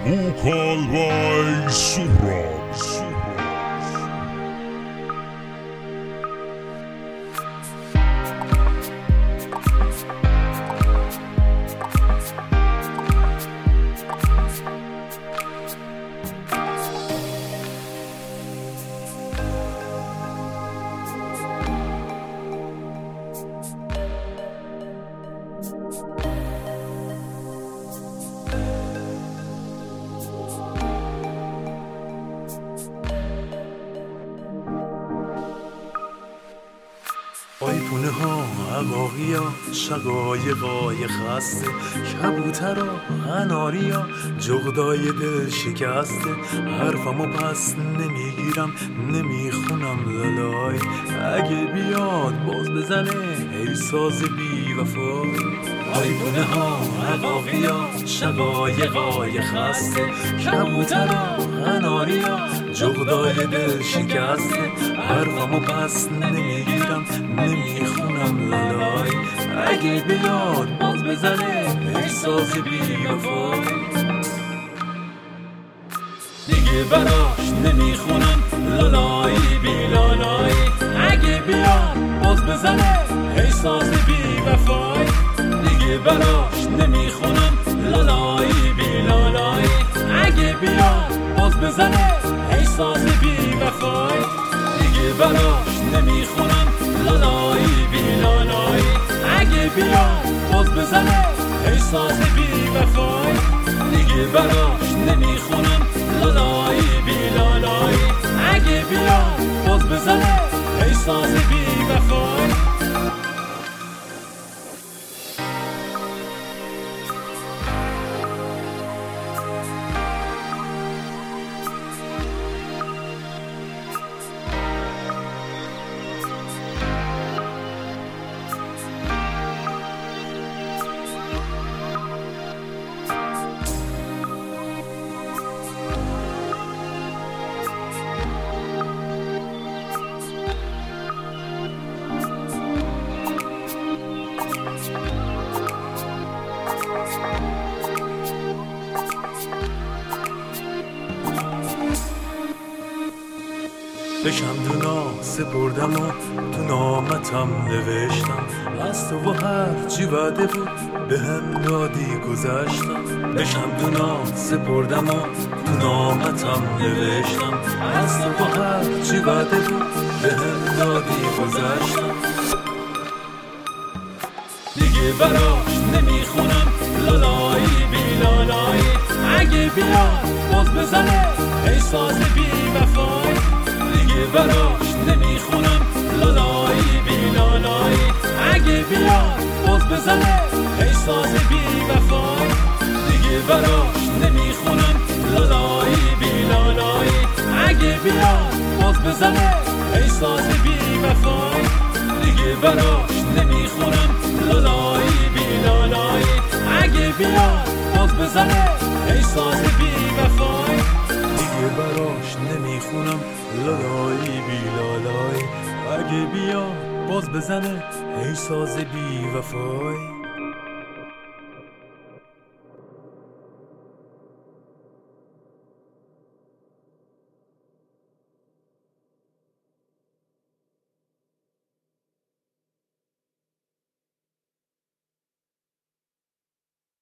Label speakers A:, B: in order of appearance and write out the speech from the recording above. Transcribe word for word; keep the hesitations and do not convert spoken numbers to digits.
A: Vokal by Suhrab.
B: آیپونه ها عقاقی ها شقایقای خسته کبوتر ها غناری ها جغدای دل شکسته حرفمو پس نمیگیرم نمیخونم لالای اگه بیاد باز بزنه ای ساز بی وفای آیپونه ها عقاقی ها شقایقای خسته کبوتر ها غناری ها جغدای دل شکسته حرفمو پس نمیگیرم نمیخونم لالای اگه بیاد باز بزنه احساس بی وفای دیگه براش نمیخونم لالای بی لالای اگه بیاد باز بزنه احساس بی وفای دیگه براش نمیخونم لالای بی لالای اگه بیاد باز بزنه احساس بی وفای دیگه براش نمیخونم لالای بی لالای اگه بیاد باز بزنه احساس بی وفای دیگه براش نمیخونم لالای بی لالای اگه بیاد باز بزنه احساس بی وفای به شمدونا سپردم و تو نامتم نوشتم از تو و هر چی وعده بود به هم دادی گذشتم به شمدونا سپردم و تو نامتم نوشتم از تو و هر چی وعده بود به هم دادی گذشتم دیگه براش نمیخونم لالای بی لالای اگه بیاد باز بزنه احساس بی وفای دیگه براش نمیخونم لالای بی لالای اگه بیاد باز بزنه احساس بی وفای دیگه براش نمیخونم لالای بی لالای اگه بیاد باز بزنه احساس بی وفای دیگه براش نمیخونم لالای بی لالای اگه بیاد باز بزنه احساس بی وفای دیگه براش نمیخونم لالای بی لالای اگه بیاد باز بزنه احساس بی وفای